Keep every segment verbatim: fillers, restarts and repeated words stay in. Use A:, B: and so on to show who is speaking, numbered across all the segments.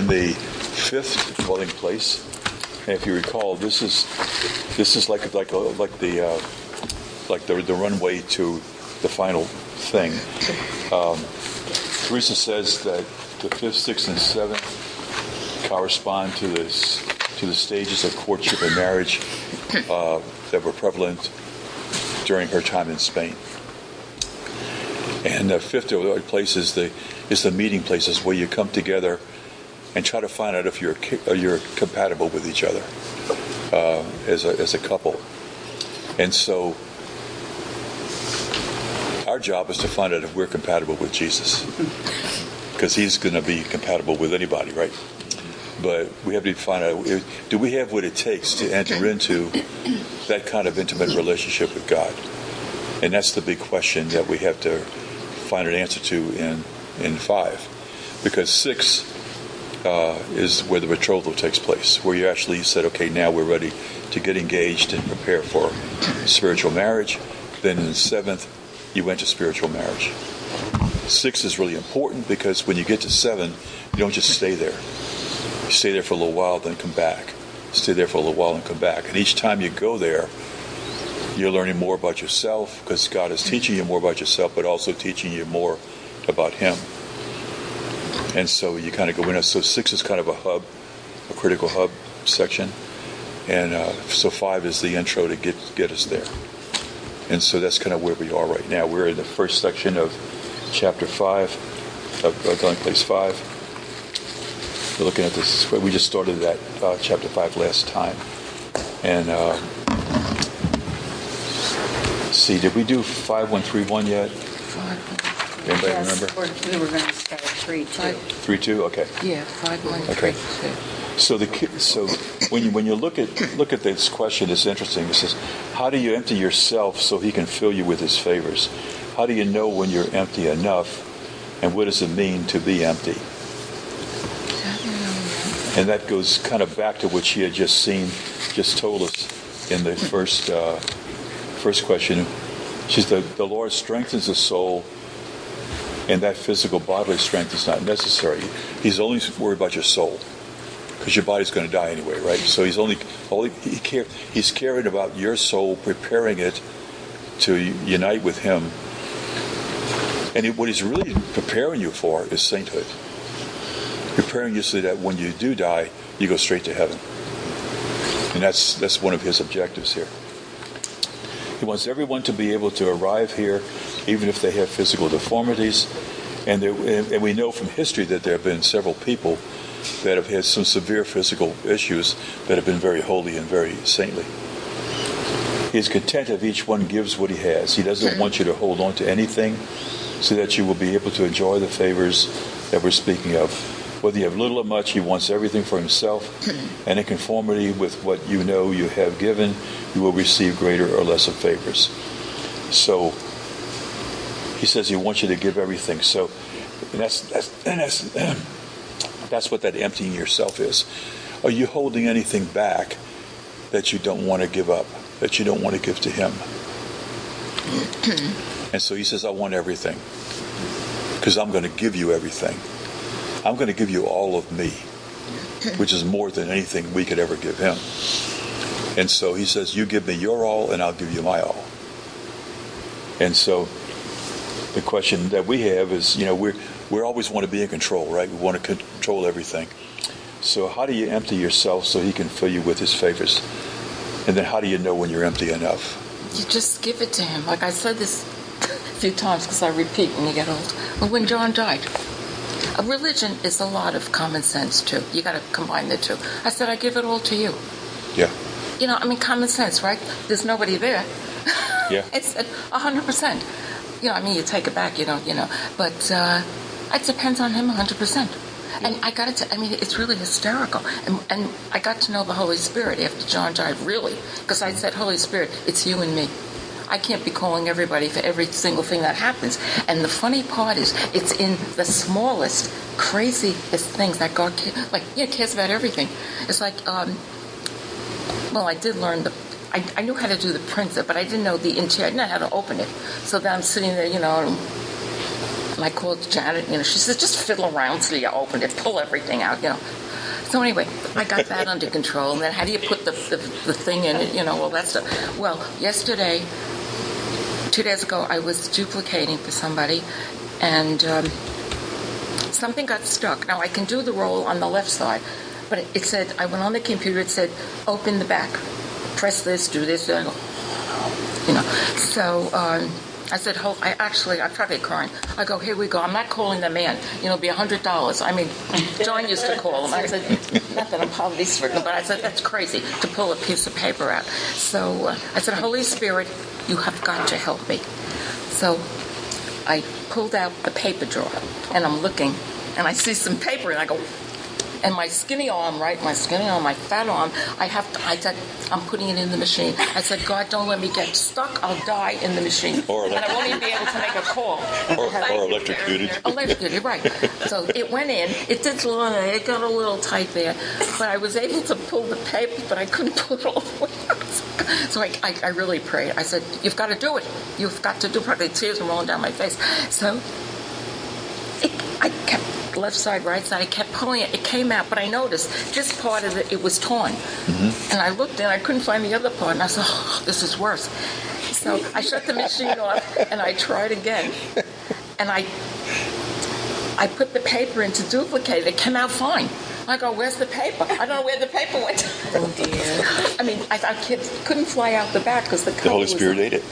A: the fifth dwelling place, and if you recall, this is this is like like like the uh, like the the runway to the final thing. Um, Teresa says that the fifth, sixth, and seventh correspond to this to the stages of courtship and marriage uh, that were prevalent during her time in Spain. And the fifth place is the is the meeting places where you come together and try to find out if you're you're compatible with each other uh, as a as a couple. And so our job is to find out if we're compatible with Jesus, because he's going to be compatible with anybody, right? But we have to find out, do we have what it takes to enter into that kind of intimate relationship with God? And that's the big question that we have to find an answer to in, in five. Because six uh, is where the betrothal takes place, where you actually said, okay, now we're ready to get engaged and prepare for spiritual marriage. Then in the seventh, you enter spiritual marriage. Six is really important because when you get to seven, you don't just stay there. You stay there for a little while, then come back. Stay there for a little while and come back. And each time you go there, you're learning more about yourself, because God is teaching you more about yourself, but also teaching you more about Him. And so you kind of go in. So six is kind of a hub, a critical hub section. And uh, so five is the intro to get get us there. And so that's kind of where we are right now. We're in the first section of chapter five, of uh, Dwelling Place five. We're looking at this. We just started that uh, chapter five last time. And uh, let's see, did we do five one three one yet?
B: Five.
A: Anybody
B: Yes,
A: remember?
B: We're, we were going to start at three two.
A: Three two. Okay.
B: Yeah, five one
A: Okay.
B: three two.
A: So the so when you when you look at look at this question, it's interesting. It says, how do you empty yourself so He can fill you with His favors? How do you know when you're empty enough, and what does it mean to be empty? And that goes kind of back to what she had just seen, just told us in the first uh, first question. She said, the, the Lord strengthens the soul, and that physical bodily strength is not necessary. He's only worried about your soul, because your body's going to die anyway, right? So he's only, only he care, he's caring about your soul, preparing it to unite with Him. And he, what he's really preparing you for is sainthood. Preparing you so that when you do die, you go straight to heaven. And that's that's one of his objectives here. He wants everyone to be able to arrive here, even if they have physical deformities. And, there, and we know from history that there have been several people that have had some severe physical issues that have been very holy and very saintly. He's content if each one gives what he has. He doesn't want you to hold on to anything, so that you will be able to enjoy the favors that we're speaking of. Whether you have little or much, he wants everything for himself, and in conformity with what you know you have given, you will receive greater or lesser favors. So he says he wants you to give everything. So and that's that's and that's that's what that emptying yourself is. Are you holding anything back that you don't want to give up, that you don't want to give to Him? And so he says, I want everything, because I'm going to give you everything. I'm going to give you all of me, which is more than anything we could ever give Him. And so he says, you give me your all, and I'll give you my all. And so the question that we have is, you know, we we always want to be in control, right? We want to control everything. So how do you empty yourself so He can fill you with His favors? And then how do you know when you're empty enough?
B: You just give it to Him. Like I said this a few times because I repeat when you get old. But when John died, a religion is a lot of common sense too. You got to combine the two. I said, I give it all to you.
A: Yeah.
B: You know, I mean, common sense, right? There's nobody there.
A: Yeah.
B: It's a hundred percent. You know, I mean, you take it back, you don't, you know, but uh, it depends on Him a hundred percent. And I got it. I mean, it's really hysterical. And, and I got to know the Holy Spirit after John died, really, because I said, Holy Spirit, it's you and me. I can't be calling everybody for every single thing that happens. And the funny part is, it's in the smallest, craziest things that God cares, like, yeah, cares about everything. It's like, um, well, I did learn the, I, I knew how to do the printer, but I didn't know the interior. I didn't know how to open it. So then I'm sitting there, you know, And I called Janet, you know, she said, just fiddle around till you open it, pull everything out, you know. So anyway, I got that under control. And then how do you put the, the, the thing in it, you know, all that stuff. Well, yesterday, two days ago, I was duplicating for somebody, and um, something got stuck. Now, I can do the roll on the left side, but it, it said, I went on the computer, it said, open the back. Press this, do this, and I go, you know. So um, I said, hold, I actually, I probably crying. I go, here we go. I'm not calling them in. You know, it'll be one hundred dollars. I mean, John used to call them. I said, not that I'm poverty-stricken, but I said, that's crazy to pull a piece of paper out. So uh, I said, Holy Spirit, you have got to help me. So I pulled out the paper drawer, and I'm looking, and I see some paper, and I go, and my skinny arm, right, my skinny arm, my fat arm, I have to, I said, I'm putting it in the machine. I said, God, don't let me get stuck. I'll die in the machine.
A: Or
B: and I won't even be able to make a call.
A: Or, or electrocuted.
B: Electrocuted, right. So it went in. It did long, it got a little tight there. But I was able to pull the paper, but I couldn't pull it all the way out. So I, I, I really prayed. I said, you've got to do it. You've got to do it. The tears were rolling down my face. So it, I kept left side, right side. I kept pulling it. It came out, but I noticed this part of it, it was torn. Mm-hmm. And I looked and I couldn't find the other part. And I said, oh, this is worse. So I shut the machine off and I tried again. And I I put the paper in to duplicate it. It came out fine. I go, where's the paper? I don't know where the paper went.
C: Oh, dear.
B: I mean, I, I couldn't fly out the back because the
A: The Holy Spirit
B: was,
A: ate it.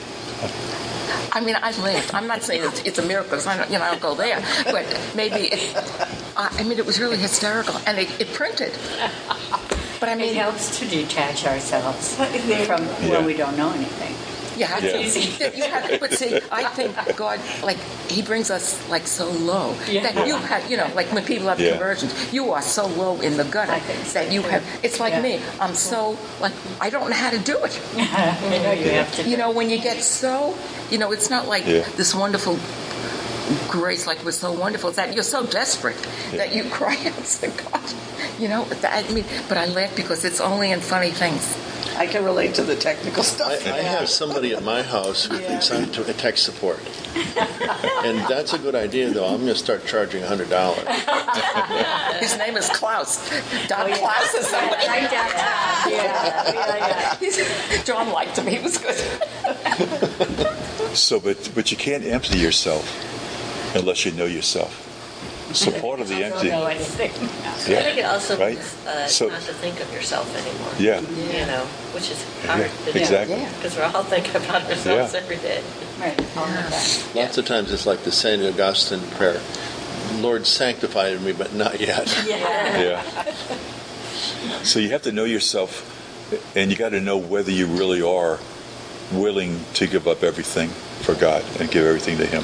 B: I mean, I lived. I'm not saying it's, it's a miracle because I don't, you know, I don't go there. But maybe it, uh, I mean, it was really hysterical. And it, it printed. But I mean,
C: it helps to detach ourselves from
A: Yeah.
C: when we don't know anything.
B: you have
A: Yeah.
B: to. You have, but see, I think God, like, He brings us like so low
C: Yeah.
B: that you have, you know, like when people have
A: Yeah.
B: conversions, you are so low in the gutter
C: I think so,
B: that you
C: too.
B: have. It's like
C: Yeah.
B: me. I'm so like I don't know how to do it.
C: I know you have to.
B: You know, when you get so, you know, it's not like
A: Yeah.
B: this wonderful grace, like we're so wonderful, it's that you're so desperate
A: Yeah.
B: that you cry out to God. You know, that, I mean, but I laugh because it's only in funny things.
D: I can relate to the technical
E: I,
D: stuff.
E: I have somebody at my house who thinks I'm to tech support. And that's a good idea, though. I'm going to start charging one hundred dollars.
B: His name is Klaus. Don
C: Oh, yeah.
B: Klaus is somebody.
C: Write that down. Yeah, yeah, yeah.
B: He's, John liked him. He was good.
A: So, but but you can't empty yourself unless you know yourself. So part of the
C: I don't
A: empty,
C: know anything.
A: yeah,
F: I think it also
A: right?
F: means uh,
A: So-
F: not to think of yourself anymore.
A: yeah,
F: You know, which is hard
A: yeah,
F: to do.
A: exactly.
B: Yeah.
F: Because we're all thinking about ourselves
A: Yeah.
F: every day.
C: Right, all the time.
E: Lots of times it's like the Saint Augustine prayer. Lord, sanctify me, but not yet.
C: Yeah.
A: Yeah. So you have to know yourself, and you got to know whether you really are willing to give up everything for God and give everything to Him.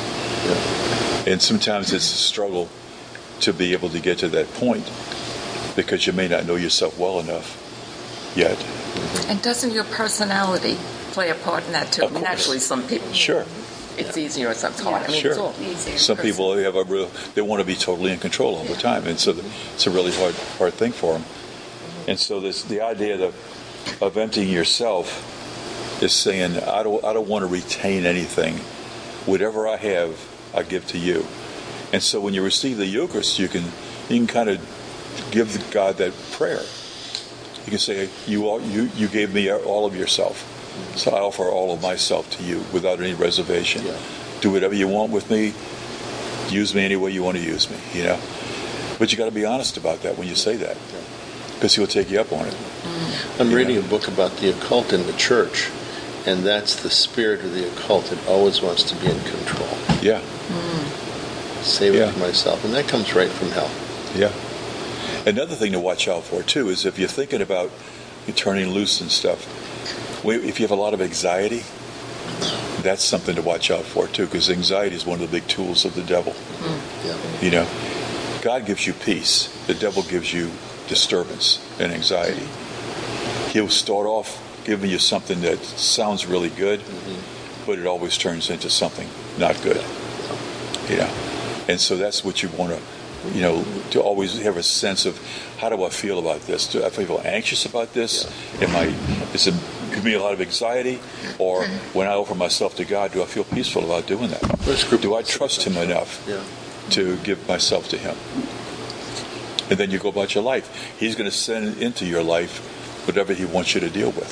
A: And sometimes it's a struggle to be able to get to that point because you may not know yourself well enough yet.
B: And doesn't your personality play a part in that too?
A: Of
B: I mean,
A: course.
B: actually, some people,
A: Sure.
B: it's easier, some it's hard. I mean,
A: Sure.
B: it's all
C: Easier.
A: Some people have a real, they want to be totally in control all the time, and so the, it's a really hard hard thing for them. And so this the idea of of emptying yourself is saying, I don't I don't want to retain anything. Whatever I have, I give to you. And so when you receive the Eucharist, you can you can kind of give God that prayer. You can say, you all, you you gave me all of yourself, so I offer all of myself to you without any reservation.
E: Yeah.
A: Do whatever you want with me. Use me any way you want to use me. You know, but you got to be honest about that when you say that, because He'll take you up on it.
E: I'm
A: Yeah.
E: reading a book about the occult in the church, and that's the spirit of the occult. It always wants to be in control.
A: Yeah,
E: Save it
A: Yeah.
E: for myself. And that comes right from hell.
A: yeah. Another thing to watch out for too is if you're thinking about turning loose and stuff. If you have a lot of anxiety, that's something to watch out for too, because anxiety is one of the big tools of the devil.
E: Yeah.
A: You know, God gives you peace. The devil gives you disturbance and anxiety. He'll start off giving you something that sounds really good, but it always turns into something not good. You know, and so that's what you want to, you know, to always have a sense of, how do I feel about this? Do I feel anxious about this? Am I? Is it give me a lot of anxiety? Or when I offer myself to God, do I feel peaceful about doing that? Do I trust Him enough
E: Yeah.
A: to give myself to Him? And then you go about your life. He's going to send into your life whatever He wants you to deal with.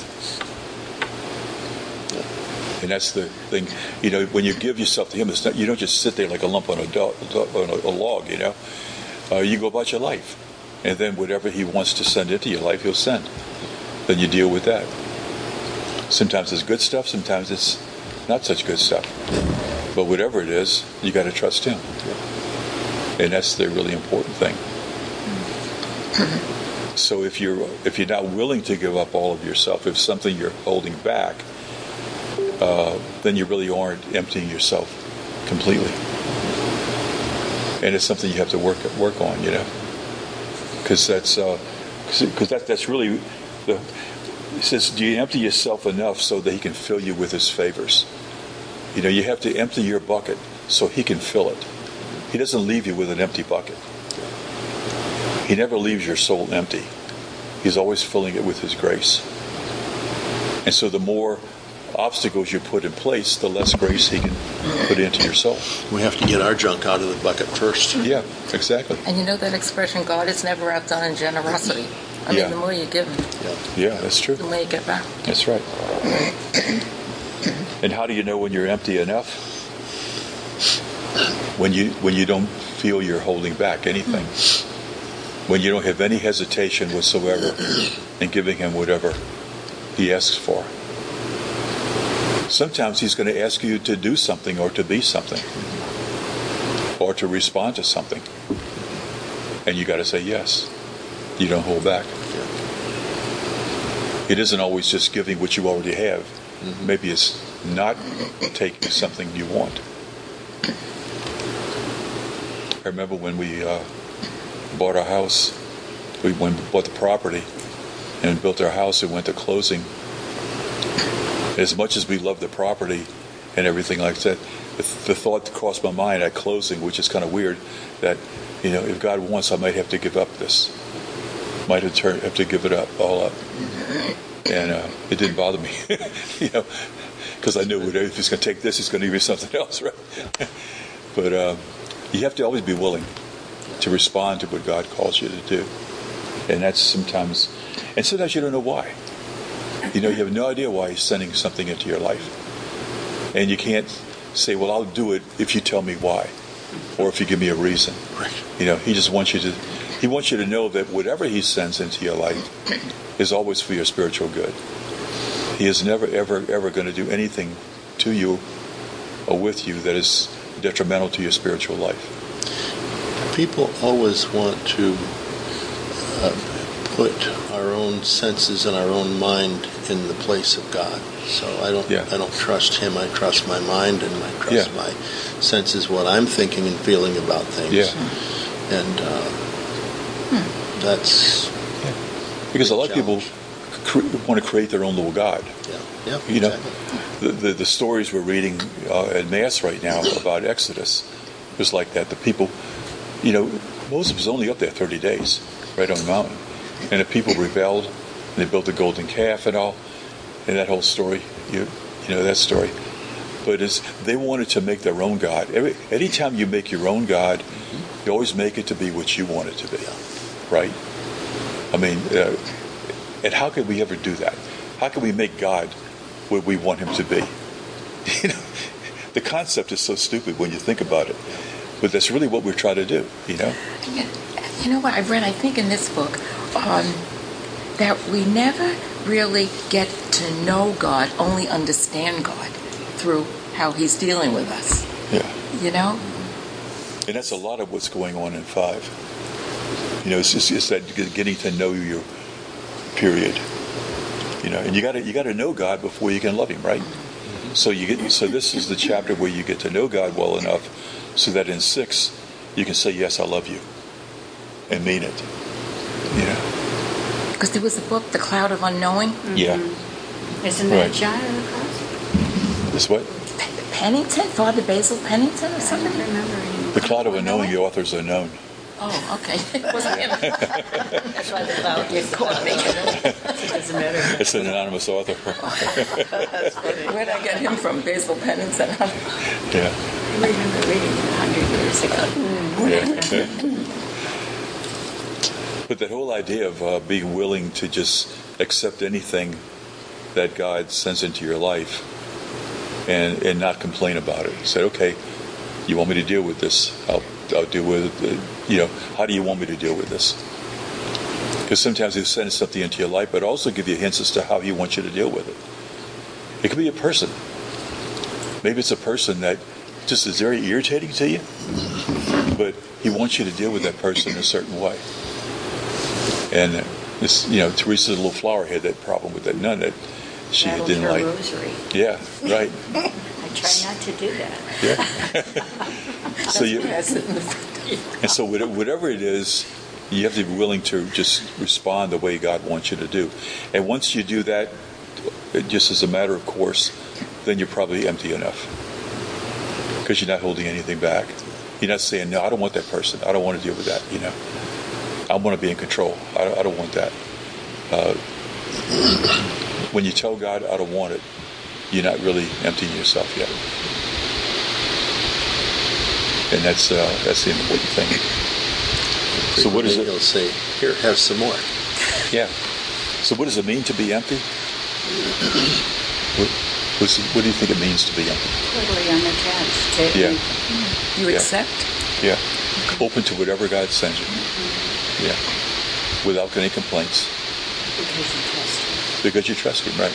A: And that's the thing. You know, when you give yourself to Him, it's not, you don't just sit there like a lump on a, do, on a, a log, you know. Uh, you go about your life. And then whatever He wants to send into your life, He'll send. Then you deal with that. Sometimes it's good stuff, sometimes it's not such good stuff. But whatever it is, you got to trust Him. And that's the really important thing. So if you're if you're not willing to give up all of yourself, if something you're holding back, uh, then you really aren't emptying yourself completely. And it's something you have to work work on, you know, because that's because that that's really the. It says, do you empty yourself enough so that He can fill you with His favors? You know, you have to empty your bucket so He can fill it. He doesn't leave you with an empty bucket. He never leaves your soul empty. He's always filling it with His grace. And so the more obstacles you put in place, the less grace He can put into your soul.
E: We have to get our junk out of the bucket first.
A: Yeah, exactly.
B: And you know that expression, God is never outdone in generosity. I mean,
A: Yeah.
B: the more you give,
A: Yeah, that's true.
B: the more you get back.
A: That's right. And how do you know when you're empty enough? When you when you don't feel you're holding back anything. When you don't have any hesitation whatsoever in giving Him whatever He asks for. Sometimes He's going to ask you to do something or to be something. Or to respond to something. And you got to say yes. You don't hold back. It isn't always just giving what you already have. Mm-hmm. Maybe it's not taking something you want. I remember when we uh, bought our house, we when we bought the property and built our house and went to closing. As much as we loved the property and everything like that, the, the thought crossed my mind at closing, which is kind of weird, that, you know, if God wants, I might have to give up this. Might have, turn, have to give it up, all up. And uh, it didn't bother me, you know, because I knew if he's going to take this, he's going to give me something else, right? But uh, you have to always be willing to respond to what God calls you to do. And that's sometimes, and sometimes you don't know why. You know, you have no idea why He's sending something into your life. And you can't say, well, I'll do it if you tell me why, or if you give me a reason.
E: Right.
A: You know, He just wants you to, He wants you to know that whatever He sends into your life is always for your spiritual good. He is never, ever, ever going to do anything to you or with you that is detrimental to your spiritual life.
E: People always want to uh, put our own senses and our own mind in the place of God. So I don't,
A: Yeah.
E: I don't trust Him. I trust my mind and I trust
A: Yeah.
E: my senses, what I'm thinking and feeling about things.
A: Yeah.
E: And uh, that's
A: Because a lot of people
E: challenge.
A: cre- want to create their own little God.
E: yeah, yeah.
A: You know,
E: exactly.
A: the, the, the stories we're reading uh, at Mass right now about Exodus was like that. The people, you know, Moses was only up there thirty days, right on the mountain. And the people rebelled, and they built the golden calf and all, and that whole story, you you know that story. But it's, they wanted to make their own God. Every anytime you make your own God, you always make it to be what you want it to be, right? I mean, uh, and how could we ever do that? How can we make God what we want Him to be? You know, the concept is so stupid when you think about it, but that's really what we're trying to do. You know.
B: You know what I read, I think in this book, um, that we never really get to know God, only understand God through how He's dealing with us.
A: Yeah.
B: You know?
A: And that's a lot of what's going on in five. You know, it's just it's that getting to know you, period. You know, and you got to you got to know God before you can love Him, right? Mm-hmm. So you get so this is the chapter where you get to know God well enough, so that in six you can say, "Yes, I love you," and mean it. You know.
B: Because there was a book, The Cloud of Unknowing.
C: Mm-hmm.
A: Yeah.
C: Isn't that
A: Right.
C: John of the Cross?
A: This what?
B: Pennington? Father Basil Pennington or
C: I
B: something?
C: don't remember anymore.
A: The Cloud of Unknowing. The author's unknown.
B: Oh, okay. It wasn't him.
F: That's why the cloud
B: You
F: is
B: caught me.
F: Because matter.
A: It's an anonymous author.
D: That's funny.
B: Where'd I get him from? Basil Pennant and
A: Yeah.
C: I remember reading it a hundred years ago.
A: Yeah. But that whole idea of uh, being willing to just accept anything that God sends into your life and and not complain about it. Say, okay, you want me to deal with this? I'll I'll deal with it. You know, how do you want me to deal with this? Because sometimes He'll send something into your life, but also give you hints as to how He wants you to deal with it. It could be a person. Maybe it's a person that just is very irritating to you, but He wants you to deal with that person in a certain way. And this, you know, Teresa's little flower had that problem with that nun that she
C: Rattled
A: didn't
C: her
A: like.
C: rosary.
A: Yeah, right.
C: I try not to do that.
A: Yeah. So you, and so whatever it is, you have to be willing to just respond the way God wants you to do. And once you do that, just as a matter of course, then you're probably empty enough. Because you're not holding anything back. You're not saying, no, I don't want that person. I don't want to deal with that, you know. I want to be in control. I don't, I don't want that. Uh, when you tell God, I don't want it, you're not really emptying yourself yet. And that's uh, that's the important thing. So what is it?
E: He'll say, here, have some more.
A: Yeah. So what does it mean to be empty? What, what's, what do you think it means to be empty?
C: Totally unattached to
A: Yeah.
C: anything.
B: You
A: Yeah.
B: accept?
A: Yeah. Open to whatever God sends you. Yeah. Without any complaints.
C: Because you trust Him.
A: Because you trust Him, right?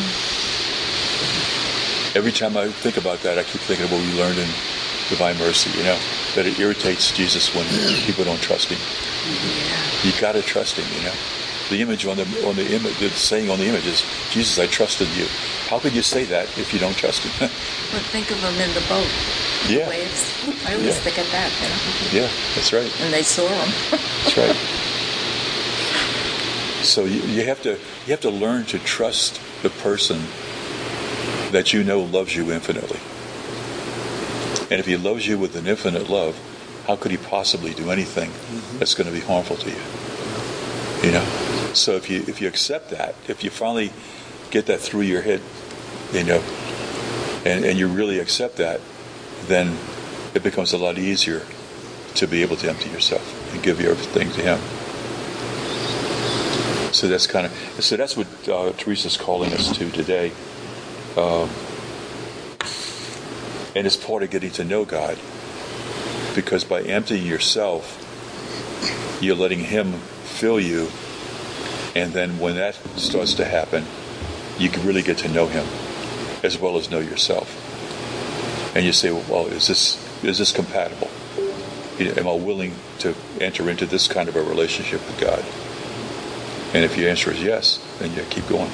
A: Every time I think about that, I keep thinking of what we learned in Divine Mercy, you know, that it irritates Jesus when people don't trust Him. You got to trust Him, you know. The image on the on the image, the saying on the image is, Jesus, I trusted you. How could you say that if you don't trust Him?
B: But think of them in the boat.
A: Yeah.
B: Waves. I always
A: Yeah.
B: think of that. You know?
A: Yeah, that's right.
B: And they saw them.
A: That's right. So you, you have to you have to learn to trust the person that you know loves you infinitely. And if He loves you with an infinite love, how could He possibly do anything mm-hmm. that's going to be harmful to you? You know. So if you if you accept that, if you finally get that through your head, you know, and, and you really accept that, then it becomes a lot easier to be able to empty yourself and give everything to Him. So that's kind of so that's what uh, Teresa's calling us to today, um, and it's part of getting to know God. Because by emptying yourself, you're letting Him fill you, and then when that starts to happen, you can really get to know Him as well as know yourself. And you say, well, is this is this compatible? Am I willing to enter into this kind of a relationship with God? And if your answer is yes, then you keep going.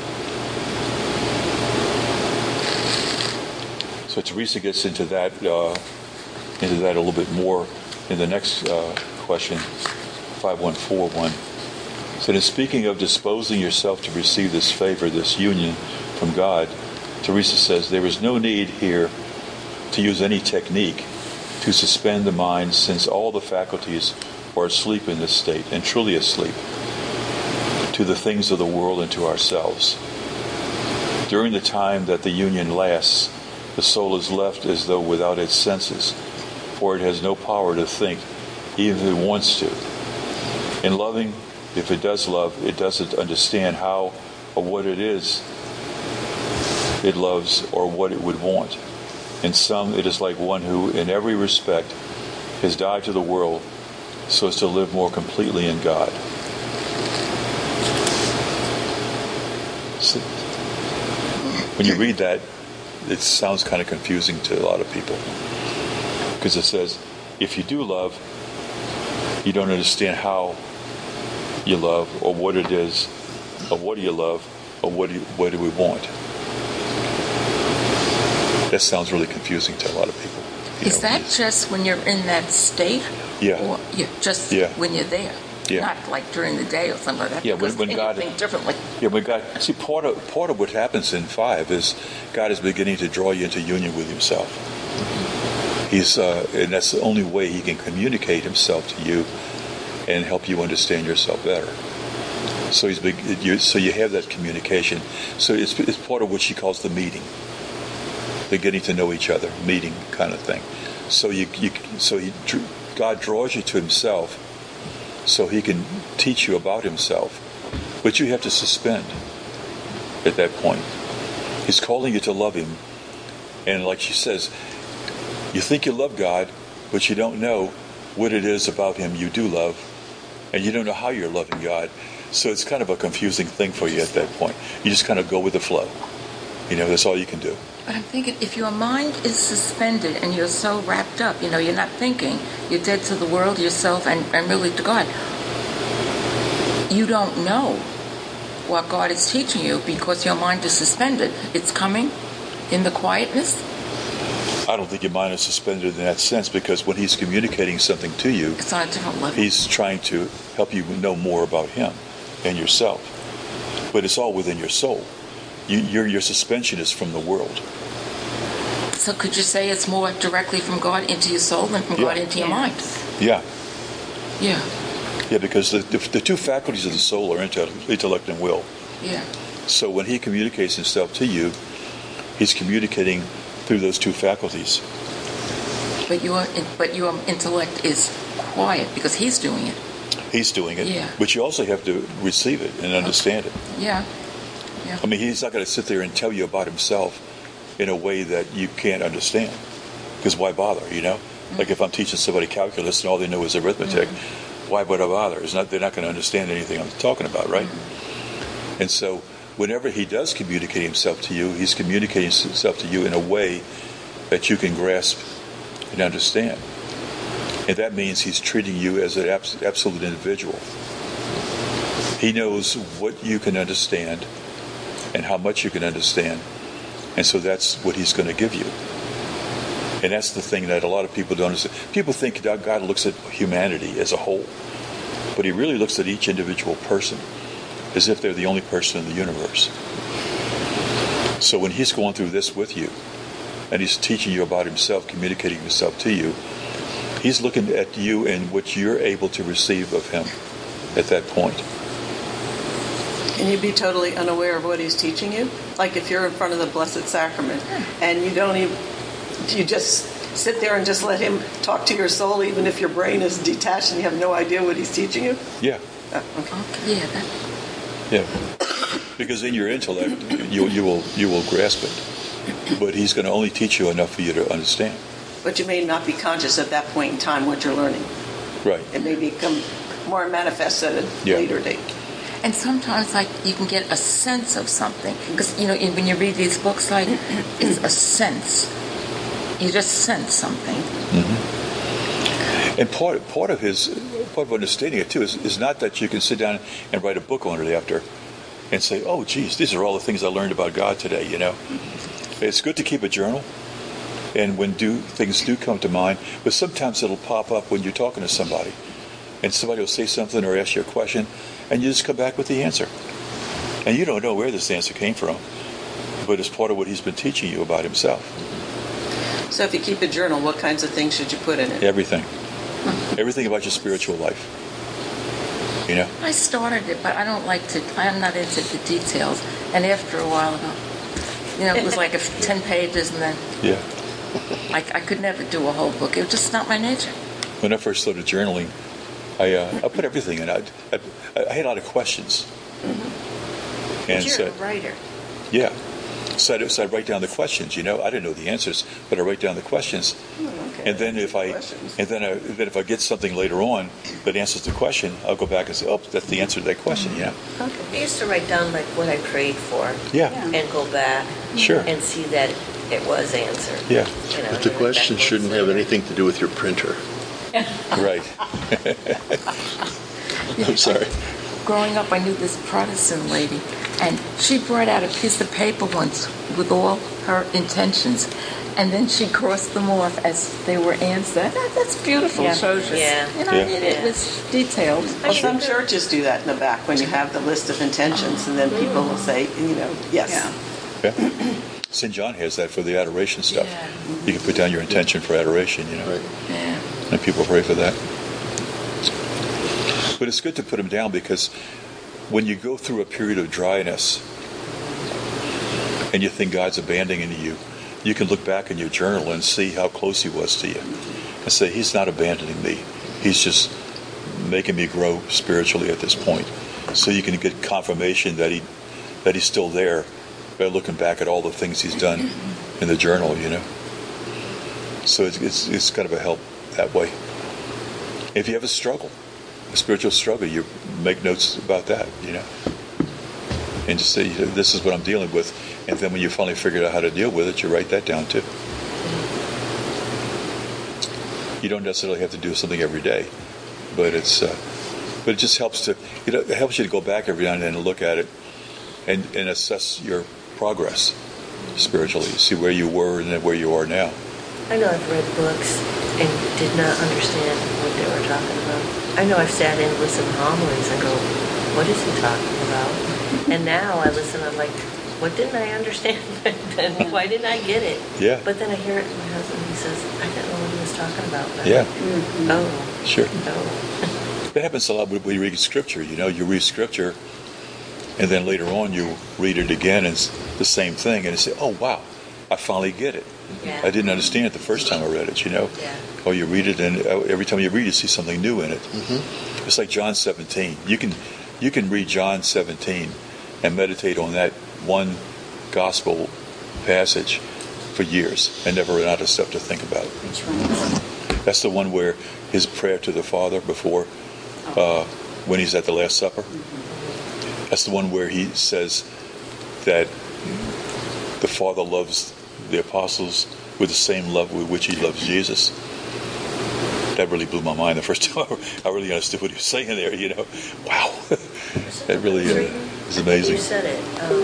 A: So Teresa gets into that uh, into that a little bit more in the next uh, question, five one four one. So in speaking of disposing yourself to receive this favor, this union from God, Teresa says there is no need here to use any technique to suspend the mind, since all the faculties are asleep in this state, and truly asleep, to the things of the world and to ourselves. During the time that the union lasts, the soul is left as though without its senses, for it has no power to think, even if it wants to. In loving, if it does love, it doesn't understand how or what it is it loves or what it would want. In sum, it is like one who, in every respect, has died to the world so as to live more completely in God. So, when you read that, it sounds kind of confusing to a lot of people. Because it says, if you do love, you don't understand how you love, or what it is, or what do you love, or what do, you, what do we want. That sounds really confusing to a lot of people. You
B: Is
A: know,
B: that just when you're in that state?
A: Yeah.
B: Or, yeah, just
A: Yeah.
B: when you're there.
A: Yeah.
B: Not like during the day or something like that.
A: Yeah, when-
B: because
A: when
B: then
A: God-
B: you think differently.
A: Yeah, when God, see, part of part of what happens in five is God is beginning to draw you into union with Himself. He's, uh, and that's the only way He can communicate Himself to you and help you understand yourself better. So he's big. You, so you have that communication. So it's, it's part of what she calls the meeting. The getting to know each other, meeting kind of thing. So you, you so he, God draws you to Himself, so He can teach you about Himself. But you have to suspend at that point. He's calling you to love Him, and like she says, you think you love God, but you don't know what it is about Him you do love, and you don't know how you're loving God. So it's kind of a confusing thing for you at that point. You just kind of go with the flow. You know, that's all you can do.
B: But I'm thinking, if your mind is suspended and you're so wrapped up, you know, you're not thinking, you're dead to the world, yourself, and, and really to God, you don't know what God is teaching you because your mind is suspended. It's coming in the quietness.
A: I don't think your mind is suspended in that sense, because when He's communicating something to you,
B: It's on a different level.
A: He's trying to help you know more about Him and yourself. But it's all within your soul. You, your, your suspension is from the world.
B: So could you say it's more directly from God into your soul than from
A: Yeah.
B: God into your mind?
A: Yeah.
B: Yeah,
A: Yeah, because the, the, the two faculties of the soul are intellect, intellect and will.
B: yeah.
A: So when He communicates Himself to you, He's communicating through those two faculties.
B: But your but your intellect is quiet because He's doing it.
A: He's doing it.
B: Yeah.
A: But you also have to receive it and understand it.
B: Yeah.
A: I mean, He's not going to sit there and tell you about Himself in a way that you can't understand. Because why bother, you know? Mm-hmm. Like if I'm teaching somebody calculus and all they know is arithmetic, mm-hmm. why would I bother? It's not, they're not going to understand anything I'm talking about, right? Mm-hmm. And so whenever He does communicate Himself to you, He's communicating Himself to you in a way that you can grasp and understand. And that means He's treating you as an abs- absolute individual. He knows what you can understand and how much you can understand. And so that's what He's going to give you. And that's the thing that a lot of people don't understand. People think that God looks at humanity as a whole. But He really looks at each individual person as if they're the only person in the universe. So when He's going through this with you, and He's teaching you about Himself, communicating Himself to you, He's looking at you and what you're able to receive of Him at that point.
D: Can you be totally unaware of what He's teaching you? Like if you're in front of the Blessed Sacrament and you don't even, you just sit there and just let Him talk to your soul, even if your brain is detached and you have no idea what He's teaching you?
A: Yeah.
D: Oh, okay.
B: Okay. Yeah. That,
A: Yeah. Because in your intellect, you, you will you will grasp it. But He's going to only teach you enough for you to understand.
D: But you may not be conscious at that point in time what you're learning.
A: Right.
D: It may become more manifest at a
A: Yeah.
D: later date.
B: and sometimes, like, you can get a sense of something. Because, you know, when you read these books, like, it's a sense. You just sense something.
A: Mm-hmm. And part part of his part of understanding it too is, is not that you can sit down and write a book on it after and say, oh geez, these are all the things I learned about God today, you know. It's good to keep a journal, and when do things do come to mind, but sometimes it'll pop up when you're talking to somebody, and somebody will say something or ask you a question, and you just come back with the answer. And you don't know where this answer came from, but it's part of what He's been teaching you about Himself.
D: So if you keep a journal, what kinds of things should you put in it?
A: Everything. Everything about your spiritual life. You know?
B: I started it, but I don't like to, I'm not into the details. And after a while, you know, it was like a, ten pages, and then
A: Yeah.
B: I, I could never do a whole book. It was just not my nature.
A: When I first started journaling, I uh, I put everything in. I, I I had a lot of questions.
B: Mm-hmm.
A: And
F: You're
A: so,
F: a writer.
A: yeah. So I'd, so I'd write down the questions. You know, I didn't know the answers, but I write down the questions.
D: Oh, okay.
A: And then if I
D: Questions.
A: and then I, then if I get something later on that answers the question, I'll go back and say, oh, that's the answer to that question. You know?
F: I used to write down like what I prayed for
A: Yeah.
F: and go back
A: Sure.
F: and see that it was answered.
A: Yeah.
F: You know,
E: But the
F: and
E: question
F: backwards
E: shouldn't have
F: later.
E: anything to do with your printer.
A: Right.
E: I'm sorry.
B: Growing up, I knew this Protestant lady, and she brought out a piece of paper once with all her intentions, and then she crossed them off as they were answered. That, that's beautiful.
F: Yeah.
B: Shows you.
F: Yeah.
B: You know,
A: Yeah.
B: I mean, it was detailed.
D: Well, some churches do that in the back when you have the list of intentions, and then people will say, you know, yes.
B: Yeah.
A: Yeah. Saint John has that for the adoration stuff.
B: Yeah.
A: You can put down your intention for adoration, you know.
E: Right.
B: Yeah.
A: And people pray for that. But it's good to put them down because when you go through a period of dryness and you think God's abandoning you, you can look back in your journal and see how close he was to you and say, he's not abandoning me. He's just making me grow spiritually at this point. So you can get confirmation that he that he's still there by looking back at all the things he's done in the journal, you know. So it's it's, it's kind of a help that way. If you have a struggle, a spiritual struggle, you make notes about that, you know. And just say, this is what I'm dealing with. And then when you finally figure out how to deal with it, you write that down too. You don't necessarily have to do something every day, but it's uh, but it just helps to you know, it helps you to go back every now and then and look at it and, and assess your progress spiritually, see where you were and then where you are now.
F: I know I've read books and did not understand what they were talking about. I know I've sat in and listened to homilies and go, what is he talking about? And now I listen, I'm like, what didn't I understand back then? Why didn't I get it?
A: Yeah.
F: But then I hear it from my husband. He says, I didn't know what he was talking about. And
A: Yeah.
F: mm-hmm. Oh.
A: Sure.
F: Oh.
A: That happens a lot when you read scripture. You know, you read scripture, and then later on you read it again, and it's the same thing, and you say, oh, wow, I finally get it.
F: Yeah.
A: I didn't understand it the first time I read it, you know.
F: Yeah.
A: Or you read it, and every time you read it, you see something new in it.
E: Mm-hmm.
A: It's like John seventeen. You can you can read John seventeen and meditate on that one gospel passage for years and never run out of stuff to think about.
C: Which one is it?
A: That's the one where his prayer to the Father before, uh, when he's at the Last Supper. That's the one where he says that the Father loves the apostles with the same love with which he loves Jesus. That really blew my mind the first time I really understood what he was saying there, you know. Wow. That really uh, is amazing.
F: You said it. Um,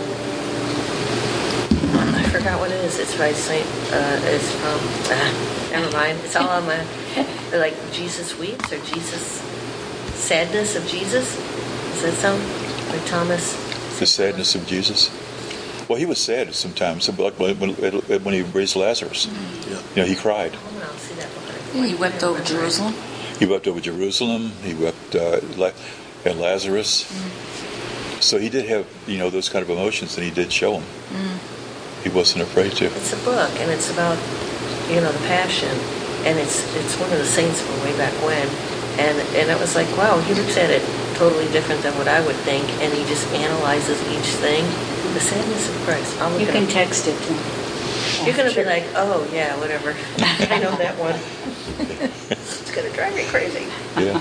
F: I forgot what it is. It's by Saint. Uh, it's from. Uh, never mind. It's all on my. Like Jesus weeps or Jesus sadness of Jesus. Does that sound like Thomas?
A: The sadness of Jesus. Well, he was sad sometimes. Like when, when, when he raised Lazarus,
E: Yeah.
A: you know, he cried.
F: Oh, I'll see that behind.
B: Yeah, he wept over Jerusalem.
A: He wept over Jerusalem. He wept uh, at Lazarus.
B: Mm.
A: So he did have, you know, those kind of emotions, and he did show them.
B: Mm.
A: He wasn't afraid to.
F: It's a book, and it's about, you know, the Passion, and it's it's one of the saints from way back when, and and it was like, wow, he looks at it totally different than what I would think, and he just analyzes each thing. The sadness of Christ. I'll look
C: You
F: it
C: can
F: up.
C: text it to me.
F: You're gonna
C: Sure.
F: be like, oh yeah, whatever. I know that one. It's gonna drive me crazy.
A: Yeah.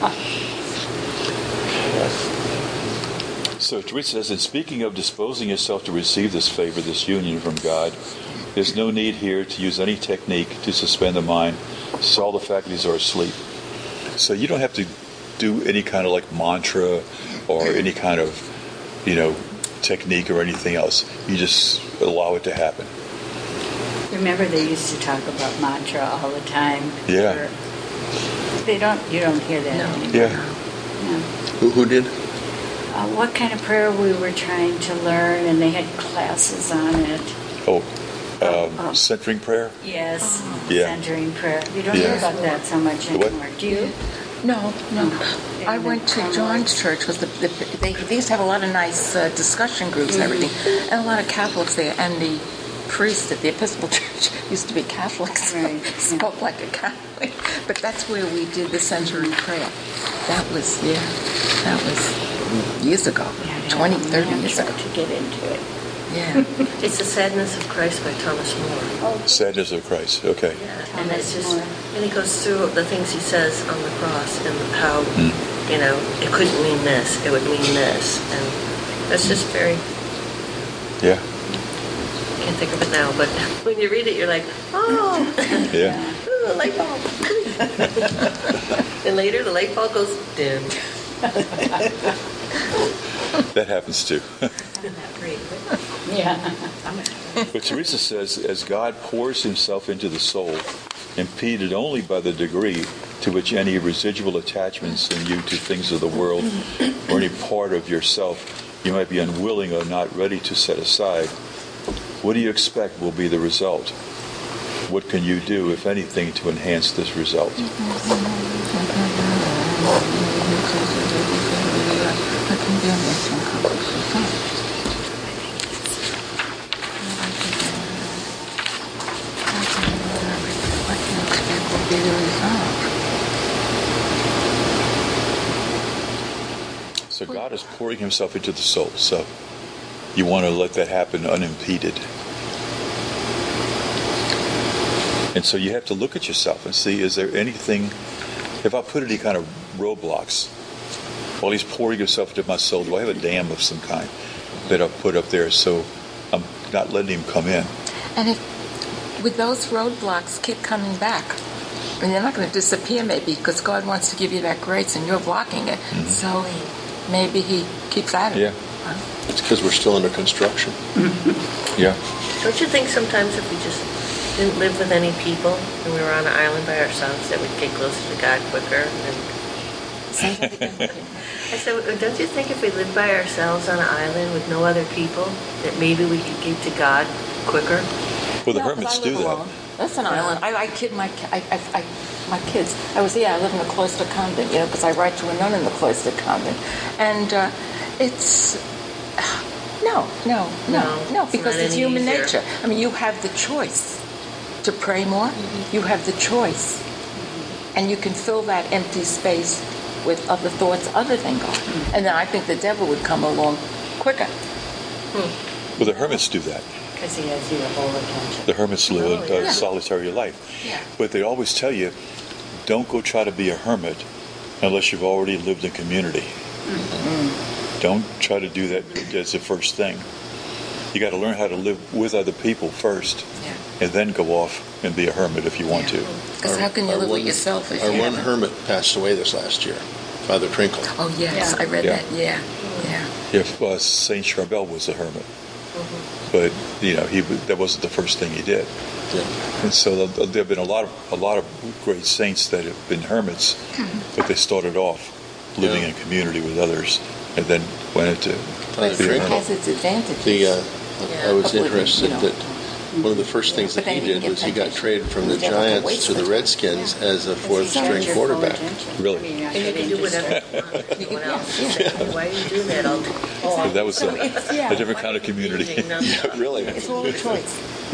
A: So Teresa says, in speaking of disposing yourself to receive this favor, this union from God, there's no need here to use any technique to suspend the mind, since all the faculties are asleep. So you don't have to do any kind of like mantra or any kind of, you know, technique or anything else. You just allow it to happen.
C: Remember, they used to talk about mantra all the time.
A: Yeah.
C: Or- They don't. You don't hear that
F: No.
C: anymore.
A: Yeah.
C: No.
E: Who, who did?
C: Uh, what kind of prayer we were trying to learn, and they had classes on it.
A: Oh, um,
C: Oh.
A: centering prayer?
C: Yes,
A: Yeah.
C: centering prayer. You don't
A: Yeah.
C: hear about that so much
A: What?
C: anymore, do you?
B: No, no.
C: Oh.
B: I went to John's church. Was the, the they, they used to have a lot of nice uh, discussion groups and everything, and a lot of Catholics there. And the priest at the Episcopal Church used to be Catholic, so
C: Right.
B: spoke like a Catholic. But that's where we did the centering prayer. That was yeah, that was years ago,
C: Yeah,
B: twenty,
C: yeah,
B: thirty
C: I'm
B: years
C: trying
B: ago.
C: to get into it.
B: Yeah.
F: It's the Sadness of Christ by Thomas More.
C: Oh,
A: Sadness of Christ. Okay.
F: Yeah, and it's
C: Thomas
F: just,
C: More.
F: and he goes through the things he says on the cross and how,
A: Mm.
F: you know, it couldn't mean this, it would mean this, and that's just very.
A: Yeah.
F: I can't think of it now, but when you read it, you're like, oh,
A: Yeah.
F: ooh, a light bulb. And later, the light bulb goes dim.
A: That happens too.
C: yeah.
A: But Teresa says, as God pours himself into the soul, impeded only by the degree to which any residual attachments in you to things of the world or any part of yourself you might be unwilling or not ready to set aside, what do you expect will be the result? What can you do, if anything, to enhance this result?
B: Maybe I'm missing something. What you expect will be the result.
A: So God is pouring himself into the soul. So you want to let that happen unimpeded. And so you have to look at yourself and see, is there anything, if I put any kind of roadblocks, while he's pouring himself into my soul, do I have a dam of some kind that I've put up there so I'm not letting him come in?
B: And if, with those roadblocks keep coming back, and they're not going to disappear maybe because God wants to give you that grace and you're blocking it. Mm-hmm. So maybe he keeps at it.
A: Yeah.
B: Huh?
E: It's because we're still under construction.
A: Yeah.
F: Don't you think sometimes if we just didn't live with any people and we were on an island by ourselves that we'd get closer to God quicker? And I said, don't you think if we lived by ourselves on an island with no other people, that maybe we could get to God quicker?
A: Well, the
B: No, 'cause
A: hermits
B: I
A: do
B: live
A: that.
B: alone. That's an island. I, I kid my, I, I, I, my kids. I was, yeah, I live in a cloister convent, you know, because I write to a nun in the cloister convent. And uh, it's, no, no, no,
F: No,
B: no,
F: it's
B: because
F: not
B: it's
F: any
B: human
F: easier.
B: nature. I mean, you have the choice to pray more. Mm-hmm. You have the choice. And you can fill that empty space with other thoughts other than God. Mm-hmm. And then I think the devil would come along quicker.
F: Hmm.
A: Well, the hermits do that.
C: Because he has your whole attention.
A: The hermits live
F: Oh,
A: a
F: yeah.
A: solitary life.
B: Yeah.
A: But they always tell you, don't go try to be a hermit unless you've already lived in community. Mm-hmm. Don't try to do that as the first thing. You got to learn how to live with other people first,
B: Yeah.
A: and then go off and be a hermit if you want to.
B: Because how can you
E: Our
B: live
E: one-
B: with yourself if
E: Our
B: you
E: one
B: haven't?
E: hermit passed away this last year, Father Trinkle.
B: Oh, yes,
C: Yeah.
B: I read
A: Yeah.
B: that. Yeah, yeah.
A: If uh, Saint Charbel was a hermit,
F: Mm-hmm.
A: but you know he that wasn't the first thing he did.
E: Yeah.
A: And so there have been a lot of a lot of great saints that have been hermits, but they started off living
E: Yeah.
A: in community with others, and then went into
E: Father
B: But
A: being a
B: it
A: hermit.
B: has its advantages.
E: The, uh,
F: Yeah.
E: I was
B: Of living,
E: interested
B: you know.
E: that one of the first things
B: But
E: that he
B: then you
E: did
B: get
E: was he got
B: temptation.
E: traded from the
B: You never can
E: Giants
B: waste
E: to the
B: it.
E: Redskins as a fourth
C: Because he
E: string
C: has your full
E: quarterback.
C: attention.
A: Really?
C: I mean, you're not
F: And you can
C: getting
F: do whatever
C: distracted.
F: you want with anyone
B: Yeah,
F: else.
B: yeah.
F: Say, why are you doing that? I'll do oh,
A: But that was
B: So
A: a,
B: it's- yeah.
A: a different kind of community.
E: Really?
B: It's all a choice.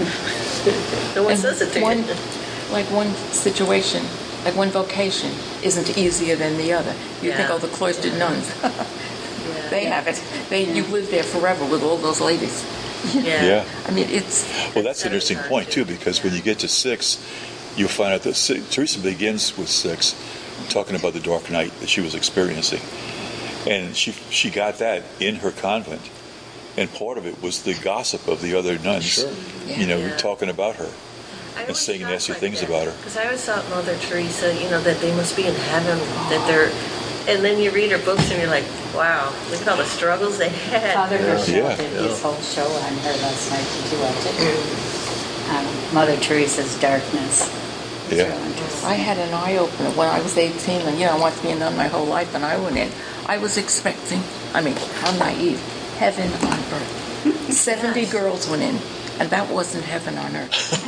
F: No one
B: And
F: says it to
B: one,
F: you.
B: like one situation, like one vocation isn't easier than the other. You think,
F: Yeah.
B: oh, the cloistered nuns,
F: Yeah.
B: they have it. They You live there forever with all those ladies.
F: Yeah.
A: Yeah.
B: I mean, it's,
A: Well, that's an interesting point too, because when you get to six, you find out that six, Teresa begins with six, talking about the dark night that she was experiencing, and she she got that in her convent, and part of it was the gossip of the other nuns,
E: Sure.
A: you know,
F: Yeah.
A: talking about her.
F: I
A: and
F: always
A: saying
F: thought
A: nasty
F: like
A: things
F: that,
A: about her.
F: Because I always thought Mother Teresa, you know, that they must be in heaven, that they're, and then you read her books and you're like, wow, look at all the struggles they had.
C: Father Gershel
A: Yeah.
C: did his whole show on her last night. Did you watch it? Um, Mother Teresa's darkness. It's
A: Yeah.
C: real interesting.
B: I had an eye opener when I was eighteen, and you know, I wanted to be a nun my whole life, and I went in. I was expecting, I mean, how naive, heaven on earth. seventy girls went in, and that wasn't heaven on earth.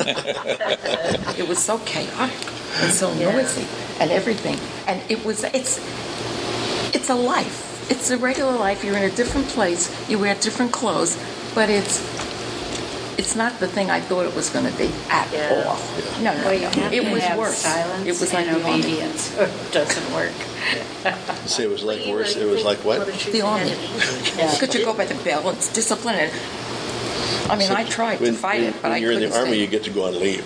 B: It was so chaotic and so
F: Yeah.
B: noisy and everything. And it was, it's, it's a life. It's a regular life. You're in a different place. You wear different clothes, but it's, it's not the thing I thought it was going to be at
F: Yeah.
B: all. No, no,
C: Well, you
B: no.
C: have
B: It
C: to
B: was
C: have
B: worse.
C: silence
B: It was like
C: and
B: the army.
C: obedience, or it doesn't work.
E: See, it was like
F: You
E: worse.
F: know,
E: It
F: you
E: was
F: think
E: like what?
F: Mother Teresa
B: The army.
F: had it easy.
C: Yeah.
B: Could you go by the bell? It's discipline. And, I mean, I tried
E: when,
B: to fight
E: when,
B: it, but
E: when
B: I
E: you're in
B: couldn't
E: the army,
B: stay.
E: you get to go on leave.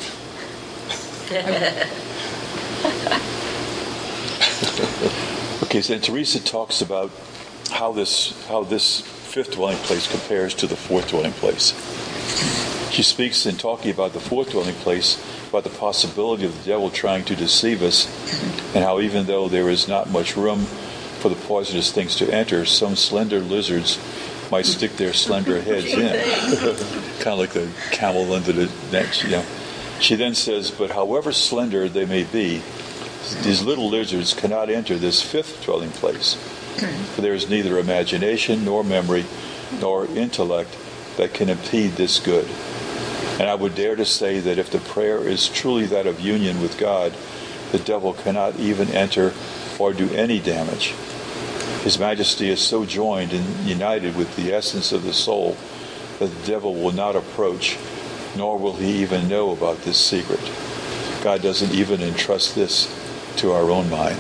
A: Okay, so Teresa talks about how this how this fifth dwelling place compares to the fourth dwelling place. She speaks in talking about the fourth dwelling place about the possibility of the devil trying to deceive us, and how even though there is not much room for the poisonous things to enter, some slender lizards might stick their slender heads in, kind of like the camel under the neck. You know. She then says, "But however slender they may be, these little lizards cannot enter this fifth dwelling place, for there is neither imagination nor memory nor intellect that can impede this good. And I would dare to say that if the prayer is truly that of union with God, the devil cannot even enter or do any damage. His majesty is so joined and united with the essence of the soul that the devil will not approach, nor will he even know about this secret. God doesn't even entrust this to our own mind.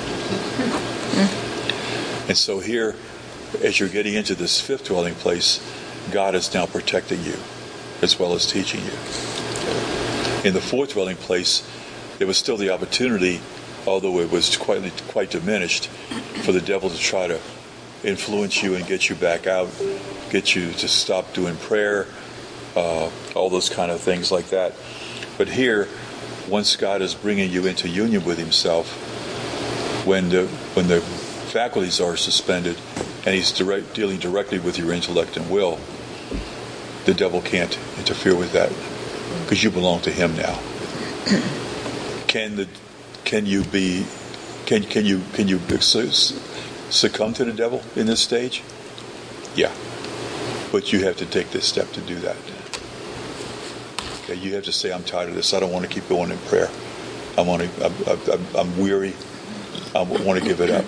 A: And so here, as you're getting into this fifth dwelling place, God is now protecting you as well as teaching you. In the fourth dwelling place, there was still the opportunity, although it was quite quite diminished, for the devil to try to influence you and get you back out, get you to stop doing prayer, uh, all those kind of things like that. But here, once God is bringing you into union with himself, when the when the faculties are suspended and he's direct, dealing directly with your intellect and will, the devil can't interfere with that because you belong to him now. Can the can you be can can you can you succumb to the devil in this stage? Yeah, but you have to take this step to do that. Okay, you have to say, I'm tired of this. I don't want to keep going in prayer. I want to. I'm, I'm, I'm weary. I want to give it up.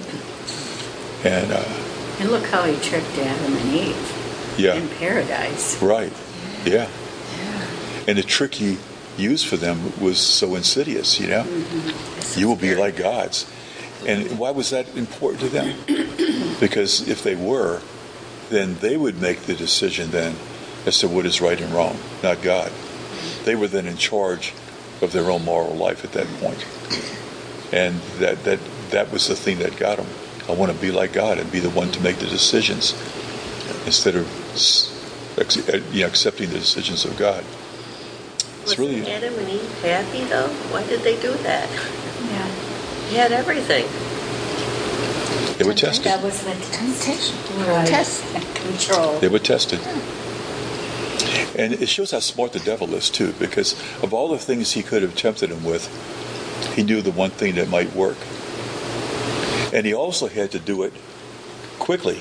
A: And uh,
C: And look how he tricked Adam and Eve
A: yeah,
C: in paradise.
A: right. Yeah. And the trick he used for them was so insidious. You know,
C: Mm-hmm.
A: you will be like gods. And why was that important to them? Because if they were, then they would make the decision then as to what is right and wrong, not God. They were then in charge of their own moral life at that point. And that that that was the thing that got them. I want to be like God and be the one to make the decisions instead of you know, accepting the decisions of God. It's
F: Was
A: really
F: Adam and Eve happy though? Why did they do that?
C: Yeah.
F: He had everything.
A: they were tested.
C: That was the
B: Temptation.
C: right.
B: Test.
C: control.
A: They were tested. And it shows how smart the devil is too, because of all the things he could have tempted him with, he knew the one thing that might work. And he also had to do it quickly,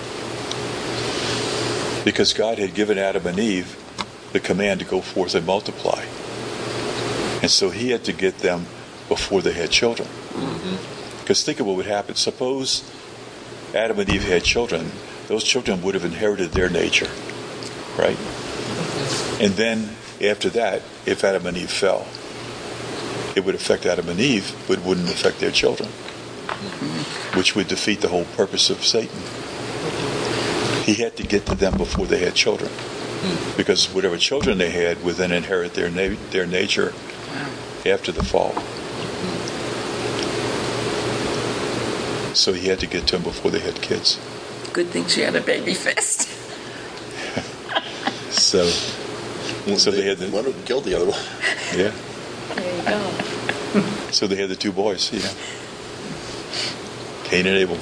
A: because God had given Adam and Eve the command to go forth and multiply. And so he had to get them before they had children. Because mm-hmm. think of what would happen. Suppose Adam and Eve had children. Those children would have inherited their nature, right? And then after that, if Adam and Eve fell, it would affect Adam and Eve, but it wouldn't affect their children, which would defeat the whole purpose of Satan. He had to get to them before they had children, because whatever children they had would then inherit their na- their nature after the fall. So he had to get to them before they had kids.
B: Good thing she had a baby fist.
A: So, so they had the
E: one who killed the other one.
A: yeah.
C: There you go.
A: So they had the two boys, yeah. Cain and Abel.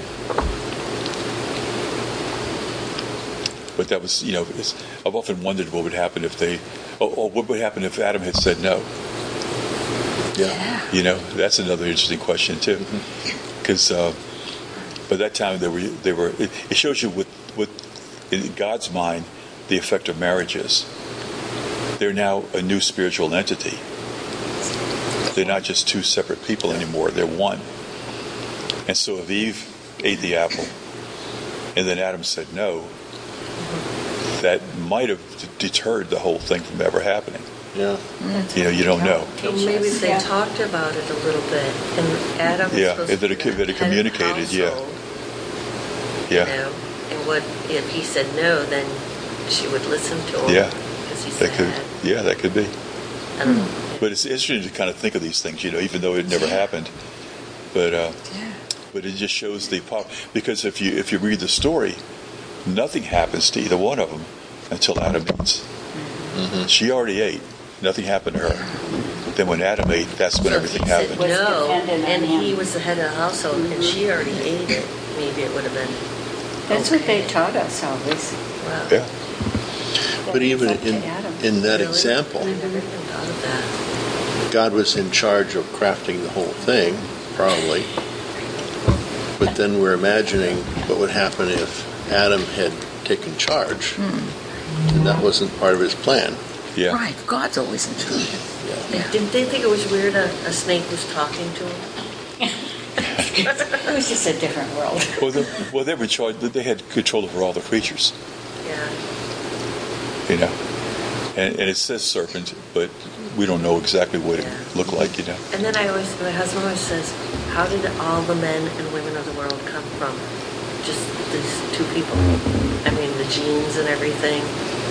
A: But that was, you know, it's, I've often wondered what would happen if they, or, or what would happen if Adam had said no.
E: Yeah.
A: You know, that's another interesting question too, because uh, by that time they were, they were. It, it shows you what, what, in God's mind, the effect of marriage is. They're now a new spiritual entity. They're not just two separate people anymore. They're one. And so if Eve ate the apple, and then Adam said no, that might have d- deterred the whole thing from ever happening.
E: Yeah.
A: You know, you don't know.
F: Well, maybe if they
C: Yeah.
F: talked about it a little bit, and Adam was
A: Yeah,
F: supposed
A: if
F: to
A: they
F: be
A: had-
F: the
A: they had
F: head of the
A: communicated, yeah.
F: household,
A: Yeah.
F: You know, and what if he said no, then she would listen to him.
A: Yeah.
F: Because he
A: That
F: said,
A: could, yeah, that could be.
F: I don't know.
A: But it's interesting to kind of think of these things, you know, even though it never happened. But uh,
B: Yeah.
A: but it just shows the power. Because if you if you read the story, nothing happens to either one of them until Adam eats.
E: Mm-hmm.
A: She already ate. Nothing happened to her. Then when Adam ate, that's when
F: So
A: everything
F: he said
A: happened.
C: Was
F: no,
C: dependent on
F: and
C: him.
F: he was the head of the household, and she already ate it. Maybe it would have been.
C: That's what they
F: okay.
C: taught us always.
F: Wow.
A: Yeah.
E: But even
C: It's up to
E: in,
C: Adam.
E: in that
F: Really?
E: example,
F: I never even thought of that.
E: God was in charge of crafting the whole thing, probably. But then we're imagining what would happen if Adam had taken charge, and that wasn't part of his plan.
A: Yeah.
B: Right. God's always in charge.
E: Yeah.
B: Yeah.
F: Didn't they think it was weird a, a snake was talking to him?
C: It was just a different world.
A: Well, the, well, they were charged. They had control over all the creatures.
F: Yeah.
A: You know, and, and it says serpent, but we don't know exactly what
F: Yeah.
A: it looked like. You know.
F: And then I always, my husband always says, how did all the men and women of the world come from? Just these two people. I mean, the genes and everything.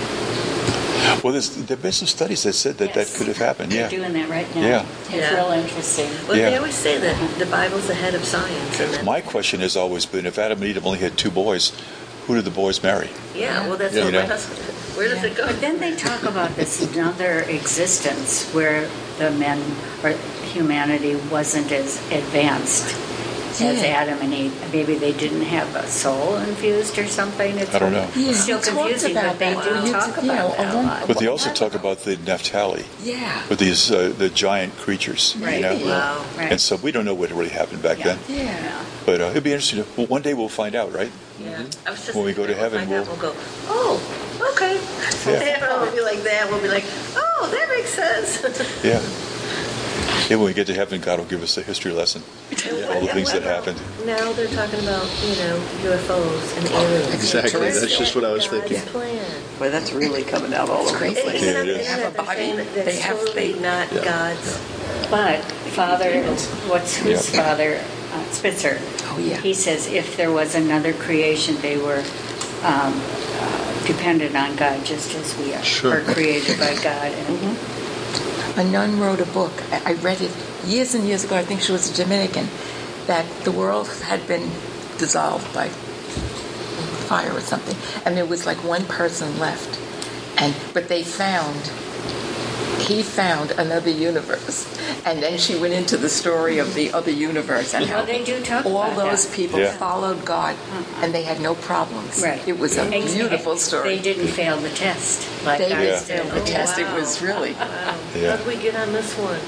A: Well, there's there've been some studies that said that
C: Yes.
A: that could have happened.
C: They're
A: Yeah.
C: doing that right now.
A: Yeah.
C: It's
F: Yeah.
C: real interesting.
F: Well, they
A: Yeah.
F: always say that the Bible's ahead of science. And that,
A: My question has always been: if Adam and Eve only had two boys, who did the boys marry?
F: yeah, well, that's
A: Yeah.
F: what
A: You
F: my
A: know.
F: husband, where does
C: Yeah.
F: it go?
C: But then they talk about this another existence where the men or humanity wasn't as advanced as
B: Yeah.
C: Adam and Eve. Maybe they didn't have a soul infused or something. It's
A: I don't know.
B: Yeah,
C: It's still
B: we talked
C: confusing,
B: about
C: but they
B: that.
C: do
B: You
C: talk
B: t- you
C: about
B: know,
C: that a
B: one-
C: lot.
A: But they also talk about the Naphtali,
B: Yeah.
A: with these uh, the giant creatures.
C: Right.
A: You know?
F: Wow.
C: Right.
A: And so we don't know what really happened back
C: Yeah.
A: then.
B: Yeah.
A: But uh, it'd be interesting. To, well, one day we'll find out, right?
F: Yeah. I was just
A: When we go to
F: thinking,
A: heaven,
F: we'll, find out, we'll go, oh, okay.
A: Yeah.
F: And we'll be like that. We'll be like, oh, that makes sense.
A: Yeah. Yeah, when we get to heaven, God will give us a history lesson. All the things that happened.
F: Now they're talking about, you know, U F Os and aliens.
E: Exactly. That's just what I was
F: God's
E: thinking.
F: plan.
D: Boy, that's really coming out all over the
B: crazy.
D: place.
A: Yeah, it
F: Isn't
A: is.
F: that-
B: Have a
F: isn't that
B: body.
F: saying that
B: They have-
F: totally
B: they-
F: not
A: Yeah.
F: God's.
C: But Father, what's whose
A: Yeah.
C: father? Uh, Spitzer.
B: Oh, yeah.
C: He says if there was another creation, they were um, uh, dependent on God just as we are.
E: Sure.
C: Or created by God. And
B: A nun wrote a book. I I read it years and years ago. I think she was a Dominican. That the world had been dissolved by fire or something, and there was like one person left. And but they found. He found another universe, and then she went into the story of the other universe and
C: Well,
B: how
C: they do talk
B: all
C: about
B: those
C: that.
B: people
A: Yeah.
B: followed God, and they had no problems.
C: Right.
B: It was a
C: Ex-
B: beautiful story.
C: They didn't fail the test. Like
B: They
C: ours
A: Yeah.
C: did.
B: the test. It
F: wow.
B: was really.
F: Wow.
A: Yeah.
F: How did we get on this one?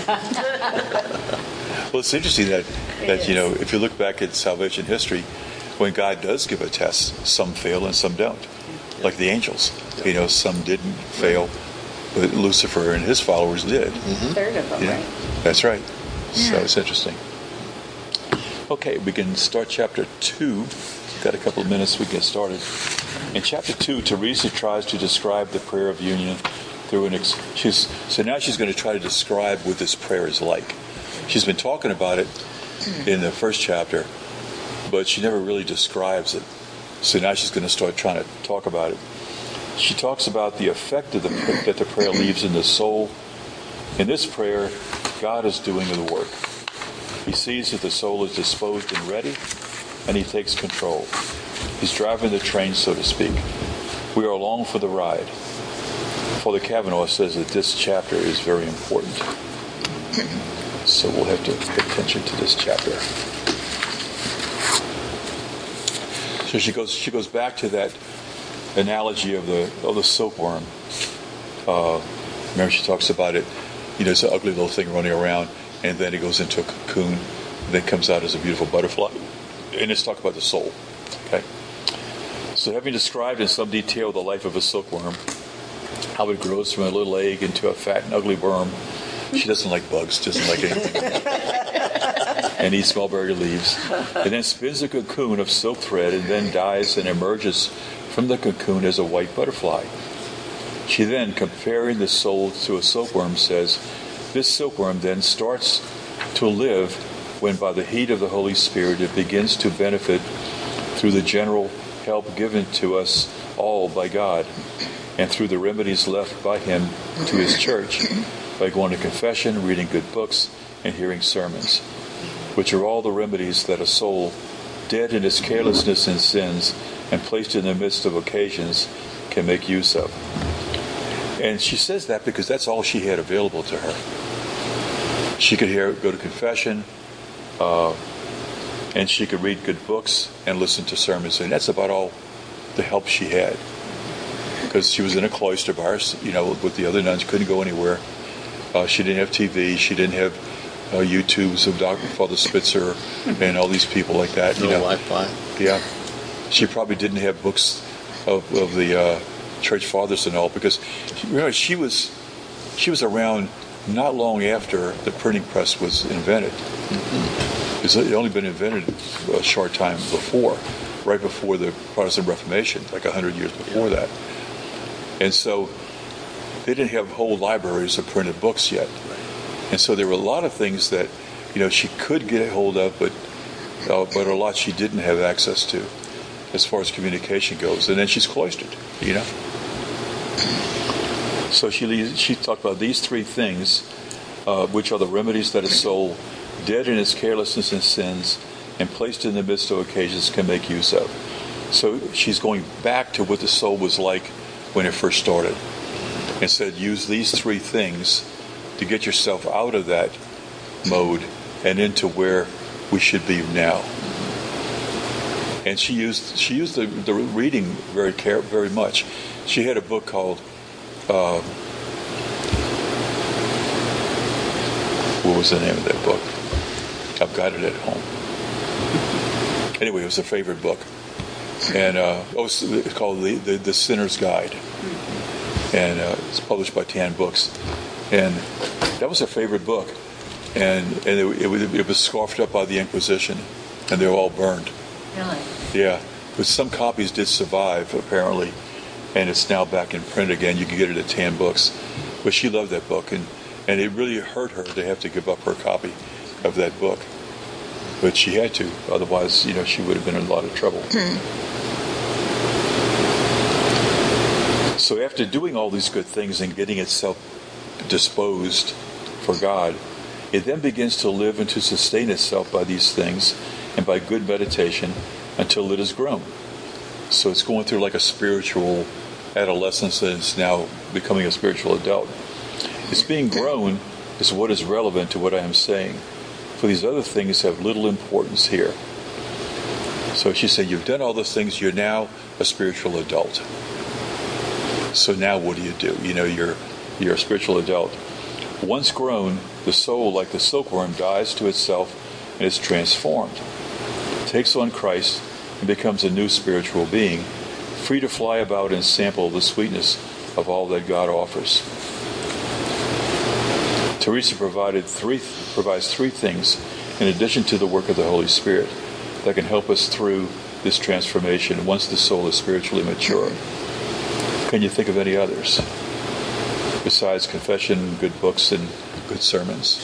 A: Well, it's interesting that,
C: It
A: that you
C: is.
A: know, if you look back at salvation history, when God does give a test, some fail and some don't. Like the angels. You know, some didn't fail, but Lucifer and his followers did.
C: Third of them,
A: Yeah,
C: right?
A: that's right. So
B: Yeah.
A: it's interesting. Okay, we can start chapter two. Got a couple of minutes, we get started. In chapter two, Teresa tries to describe the prayer of union through an. Ex- she's so now she's going to try to describe what this prayer is like. She's been talking about it in the first chapter, but she never really describes it. So now she's going to start trying to talk about it. She talks about the effect of the, that the prayer leaves in the soul. In this prayer, God is doing the work. He sees that the soul is disposed and ready, and he takes control. He's driving the train, so to speak. We are along for the ride. Father Kavanaugh says that this chapter is very important. So we'll have to pay attention to this chapter. So she goes she goes back to that analogy of the of the silkworm. Uh, remember, she talks about it. You know, it's an ugly little thing running around, and then it goes into a cocoon, and then comes out as a beautiful butterfly. And it's talk about the soul. Okay. So, having described in some detail the life of a silkworm, how it grows from a little egg into a fat and ugly worm. She doesn't like bugs, doesn't like anything. And eats mulberry leaves. And then spins a cocoon of silk thread and then dies and emerges from the cocoon as a white butterfly. She then, comparing the soul to a silkworm, says, this silkworm then starts to live when by the heat of the Holy Spirit it begins to benefit through the general help given to us all by God and through the remedies left by Him to His church by going to confession, reading good books, and hearing sermons, which are all the remedies that a soul, dead in its carelessness and sins and placed in the midst of occasions, can make use of. And she says that because that's all she had available to her. She could hear, go to confession, uh, and she could read good books and listen to sermons, and that's about all the help she had. Because she was in a cloister bar, you know, with the other nuns, couldn't go anywhere. Uh, she didn't have T V. She didn't have uh, YouTubes of Doctor Father Spitzer and all these people like that.
E: No
A: you know.
E: Wi-Fi.
A: Yeah. She probably didn't have books of, of the uh, church fathers and all, because you know, she was she was around not long after the printing press was invented. Mm-hmm. It's only been invented a short time before, right before the Protestant Reformation, like a hundred years before that. And so they didn't have whole libraries of printed books yet. And so there were a lot of things that, you know, she could get a hold of, but uh, but a lot she didn't have access to as far as communication goes. And then she's cloistered, you know. So she she talked about these three things, uh, which are the remedies that a soul dead in its carelessness and sins and placed in the midst of occasions can make use of. So she's going back to what the soul was like when it first started, and said use these three things to get yourself out of that mode and into where we should be now. And she used she used the, the reading very care very much. She had a book called uh, what was the name of that book? I've got it at home. Anyway, it was a favorite book, and uh, it was called the, the the Sinner's Guide, and uh, it's published by Tan Books, and that was her favorite book, and and it, it, it was scoffed up by the Inquisition, and they were all burned.
C: Really?
A: Yeah, but some copies did survive apparently, and it's now back in print again. You can get it at Tan Books, but she loved that book, and and it really hurt her to have to give up her copy of that book. But she had to, otherwise, you know, she would have been in a lot of trouble. So after doing all these good things and getting itself disposed for God, it then begins to live and to sustain itself by these things and by good meditation until it is grown. So it's going through like a spiritual adolescence and it's now becoming a spiritual adult. It's being grown is what is relevant to what I am saying. For these other things have little importance here. So she said, you've done all those things, you're now a spiritual adult. So now what do you do? You know, you're you're a spiritual adult. Once grown, the soul, like the silkworm, dies to itself and is transformed. It takes on Christ and becomes a new spiritual being, free to fly about and sample the sweetness of all that God offers. Teresa provided three, provides three things in addition to the work of the Holy Spirit that can help us through this transformation once the soul is spiritually mature. Can you think of any others besides confession, good books, and good sermons?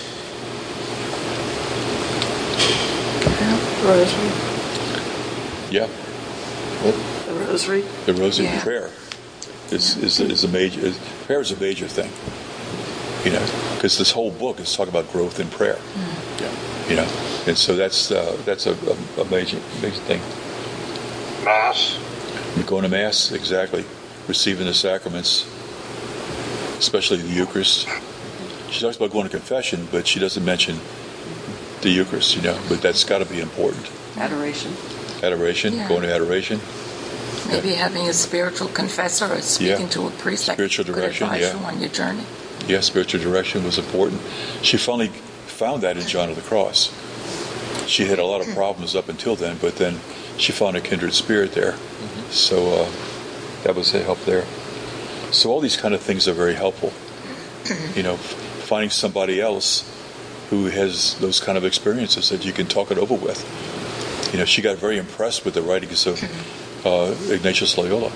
D: Rosary.
A: Yeah.
D: The rosary.
A: The rosary
B: Yeah.
A: prayer is is is a major. Is, prayer is a major thing. You know, because this whole book is talking about growth in prayer.
B: Mm.
A: Yeah. You know, and so that's uh, that's a, a, a major major thing.
G: Mass.
A: Going to Mass, exactly. Receiving the sacraments, especially the Eucharist. She talks about going to confession, but she doesn't mention the Eucharist, you know, but that's got to be important.
D: Adoration.
A: Adoration,
B: Yeah.
A: going to adoration.
B: Maybe having a spiritual confessor or speaking
A: Yeah.
B: to a priest that
A: Spiritual
B: could
A: direction,
B: advise
A: yeah.
B: you on your journey.
A: Yeah, spiritual direction was important. She finally found that in John of the Cross. She had a lot of problems up until then, but then she found a kindred spirit there. Mm-hmm. So uh, that was a help there. So all these kind of things are very helpful. You know, finding somebody else who has those kind of experiences that you can talk it over with. You know, she got very impressed with the writings of uh, Ignatius Loyola.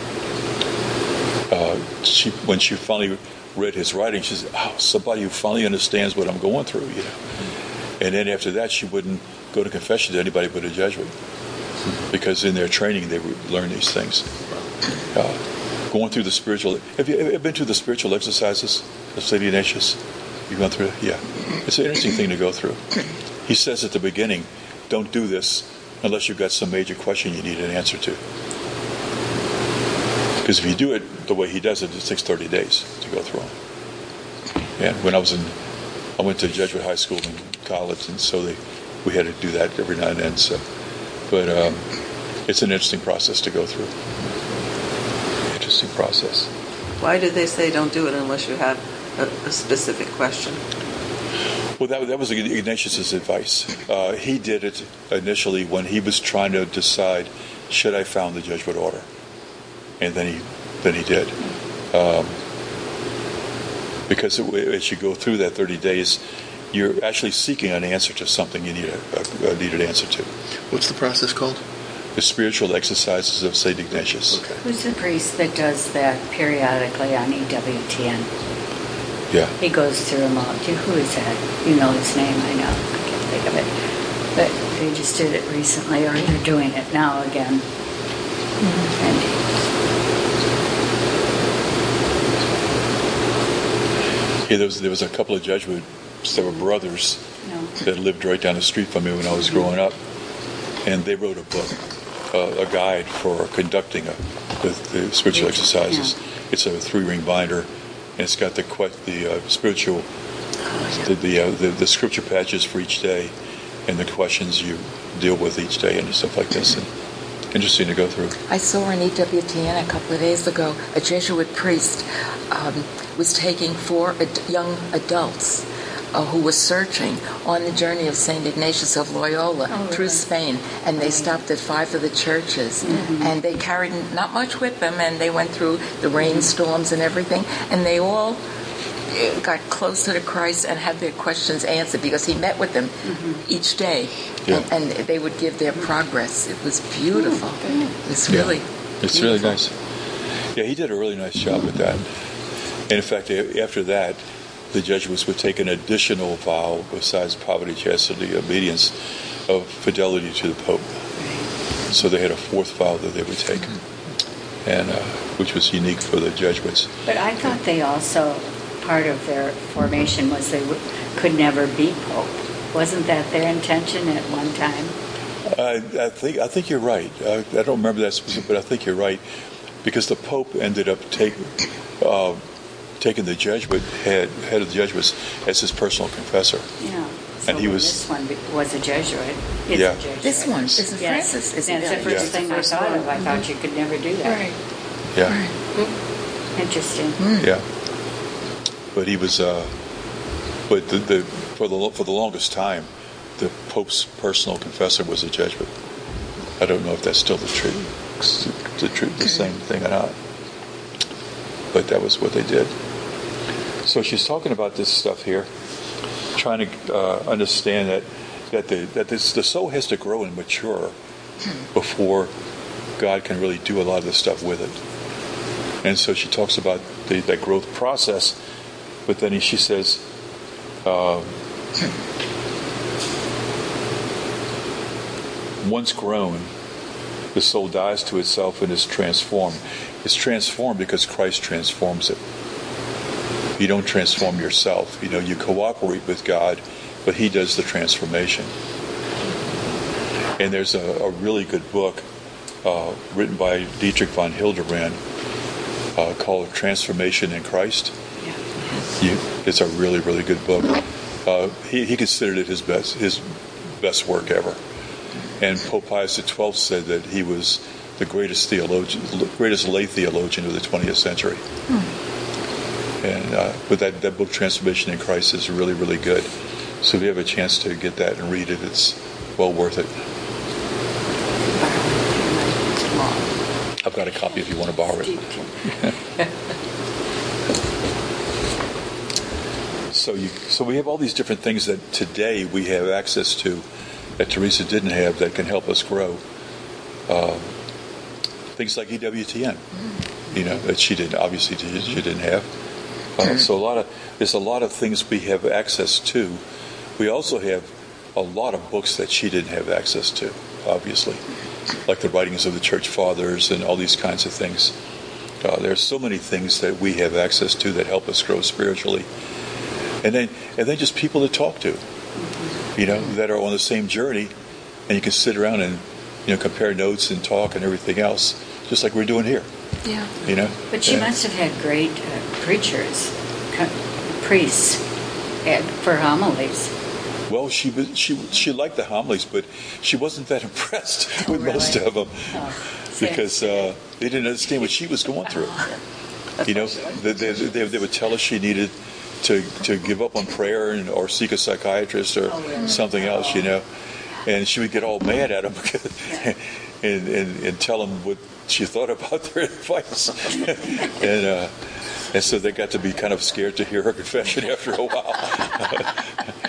A: Uh, she, when she finally read his writing, she said, "Oh, somebody who finally understands what I'm going through." You know, and then after that, she wouldn't go to confession to anybody but a Jesuit, because in their training they would learn these things. Uh, going through the spiritual. Have you ever been to the spiritual exercises of Saint Ignatius? You've gone through it? Yeah. It's an interesting thing to go through. He says at the beginning, don't do this unless you've got some major question you need an answer to. Because if you do it the way he does it, it takes thirty days to go through them. And when I was in, I went to Jesuit high school and college, and so they, we had to do that every now and then. So, but um, it's an interesting process to go through. Interesting process.
D: Why did they say don't do it unless you have a, a specific question?
A: Well, that, that was Ignatius's advice. Uh, he did it initially when he was trying to decide, should I found the Jesuit order? And then he then he did. Um, because it, as you go through that thirty days, you're actually seeking an answer to something you need a, a, a needed answer to.
E: What's the process called?
A: The spiritual exercises of Saint Ignatius.
E: Okay.
C: Who's the priest that does that periodically on E W T N?
A: Yeah.
C: He goes through them all. Do- Who is that? You know his name, I know. I can't think of it. But they just did it recently, or they're doing it now again. And
A: Yeah, there was, there was a couple of Jesuits that were brothers
C: No.
A: that lived right down the street from me when I was growing up. And they wrote a book, uh, a guide for conducting a, the, the spiritual exercises. It's a three-ring binder, and it's got the que- the uh, spiritual, the the, uh, the the scripture patches for each day, and the questions you deal with each day and stuff like this. And interesting to go through.
B: I saw on E W T N a couple of days ago a Jesuit priest um, was taking four ad- young adults uh, who were searching on the journey of Saint Ignatius of Loyola
C: Oh,
B: through
C: really?
B: Spain, and they stopped at five of the churches, and they carried not much with them, and they went through the rainstorms and everything, and they all uh, got closer to Christ and had their questions answered because he met with them each day,
A: Yeah.
B: and, and they would give their progress. It was beautiful. It was really
A: It's really
B: beautiful.
A: nice. Yeah, he did a really nice job with that. And in fact, a- after that, the Jesuits would take an additional vow besides poverty, chastity, obedience, of fidelity to the Pope. So they had a fourth vow that they would take, and uh, which was unique for the Jesuits.
C: But I thought they also, part of their formation was they w- could never be Pope. Wasn't that their intention at one time?
A: I, I think I think you're right. Uh, I don't remember that specific, but I think you're right, because the Pope ended up taking uh, taking the Jesuit head head of the Jesuits as his personal confessor.
C: Yeah. So
A: And he was-
C: This one be- was a Jesuit. Is
A: Yeah.
C: a Jesuit.
B: This one, this is
C: Yes.
B: Francis. Is
C: That's
B: it?
C: the first
A: Yeah.
C: thing I thought of. I thought you could never do that.
B: Right.
A: Yeah,
C: Interesting.
A: yeah. But he was. Uh, but the, the for the for the longest time, the Pope's personal confessor was a Jesuit. I don't know if that's still the truth, the truth, the same thing or not. But that was what they did. So she's talking about this stuff here, trying to uh, understand that that the that this, the soul has to grow and mature before God can really do a lot of this stuff with it. And so she talks about the, that growth process, but then she says, uh, once grown, the soul dies to itself and is transformed. It's transformed because Christ transforms it. You don't transform yourself. You know, you cooperate with God, but He does the transformation. And there's a, a really good book uh, written by Dietrich von Hildebrand uh, called Transformation in Christ. You, it's a really, really good book. Uh, he, he considered it his best, his best work ever. And Pope Pius the twelfth said that he was the greatest theologian, greatest lay theologian of the twentieth century. And uh, but that, that book, Transformation in Christ, is really, really good. So if you have a chance to get that and read it, it's well worth it. I've got a copy if you want to borrow it. So you, so we have all these different things that today we have access to that Teresa didn't have that can help us grow. Uh, things like E W T N, you know, that she didn't obviously she didn't have. Uh, so a lot of there's a lot of things we have access to. We also have a lot of books that she didn't have access to, obviously, like the writings of the Church Fathers and all these kinds of things. Uh, there's so many things that we have access to that help us grow spiritually, and then and then just people to talk to, you know, that are on the same journey, and you can sit around and you know compare notes and talk and everything else, just like we're doing here.
B: Yeah.
A: You know.
C: But she
A: Yeah.
C: must have had great uh, preachers, co- priests, uh, for homilies.
A: Well, she was- she she liked the homilies, but she wasn't that impressed
C: Oh,
A: with most
C: really?
A: of them
C: Oh,
A: because uh, they didn't understand what she was going through. You know, they, they, they, they would tell us she needed to to give up on prayer and, or seek a psychiatrist or
C: Oh, really?
A: something else. You know, and she would get all mad at them and, and and tell them what she thought about their advice, and uh, and so they got to be kind of scared to hear her confession after a while.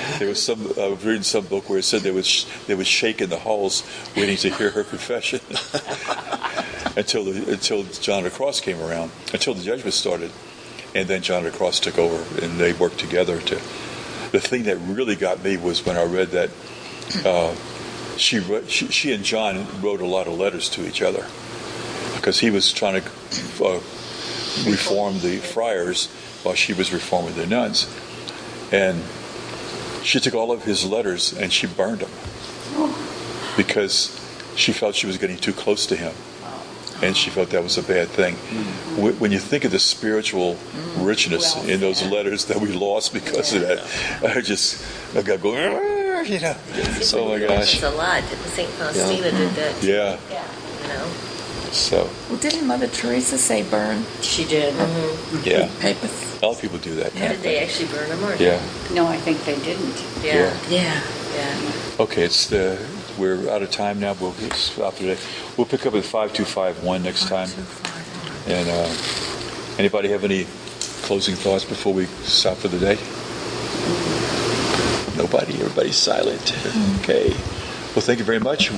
A: There was some, I was reading some book where it said they would, sh- they would shake in the halls waiting to hear her confession until the, until John of the Cross came around, until the judgment started. And then John of the Cross took over, and they worked together to... The thing that really got me was when I read that uh, she, wrote, she she and John wrote a lot of letters to each other because he was trying to uh, reform the friars while she was reforming the nuns. And she took all of his letters and she burned them because she felt she was getting too close to him. And she felt that was a bad thing. Mm-hmm. When you think of the spiritual mm-hmm. richness well, in those yeah. letters that we lost because yeah. of that, I just, I got going, you know. Oh my gosh.
F: It's a lot. Saint Faustina yeah. did that too.
A: Yeah.
F: Yeah. You know.
A: So.
B: Well, didn't Mother Teresa say burn?
C: She did.
F: Mm-hmm.
A: Yeah.
B: Papers.
A: A lot of people do that.
F: Yeah. Did they actually burn them or
A: Yeah.
C: No, I think they didn't.
F: Yeah.
B: Yeah. Yeah.
F: yeah.
A: Okay, it's the. We're out of time now. We'll stop today. We'll pick up at five two five one next time. And uh, anybody have any closing thoughts before we stop for the day? Nobody. Everybody's silent. Okay. Well, thank you very much.